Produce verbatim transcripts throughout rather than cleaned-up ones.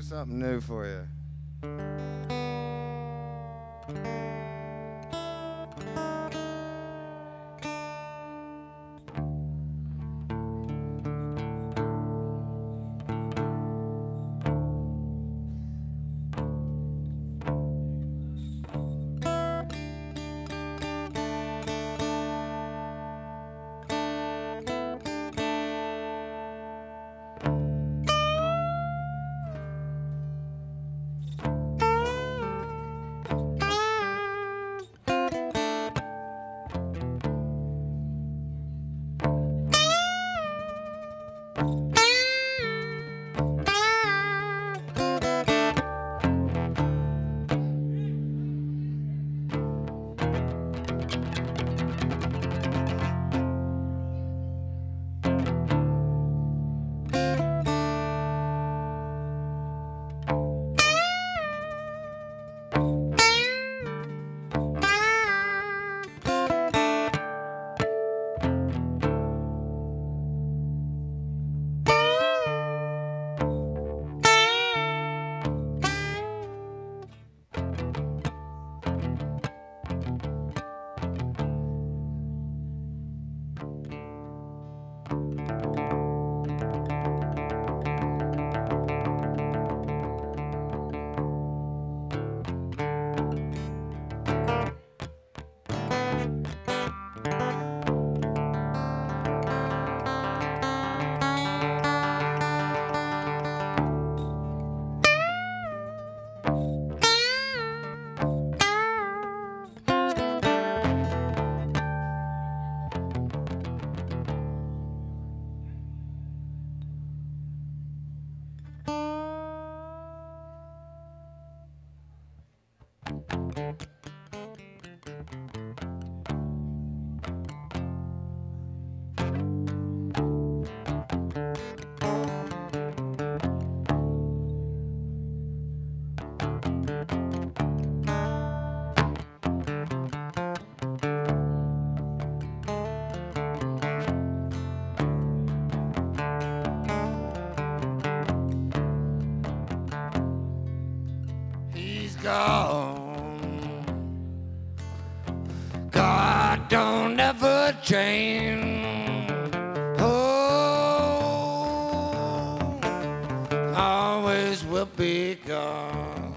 Something new for you. God don't ever change. Oh, always will be God.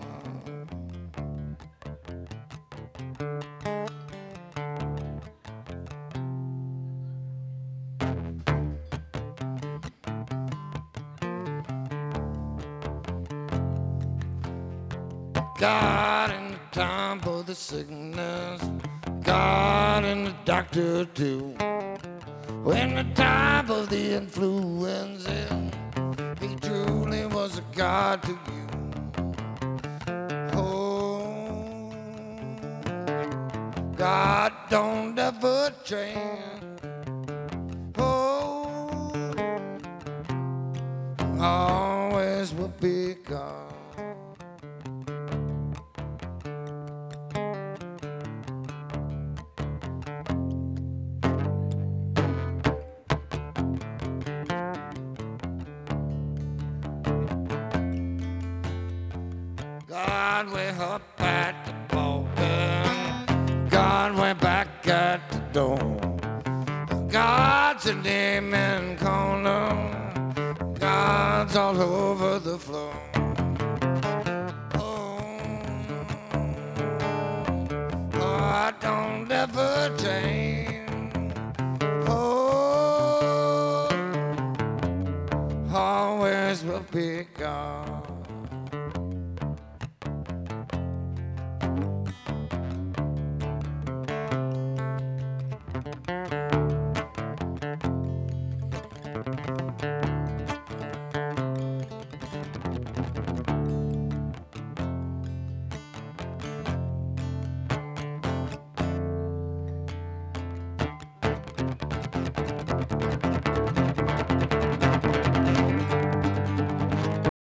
God in the time for the sickness, God and the doctor too. When the time of the influenza, he truly was a God to you. Oh, God don't ever change. Oh, always will be God. God went up at the pulpit, God went back at the door. God's a name and corner, God's all over the floor. Oh, God don't ever change.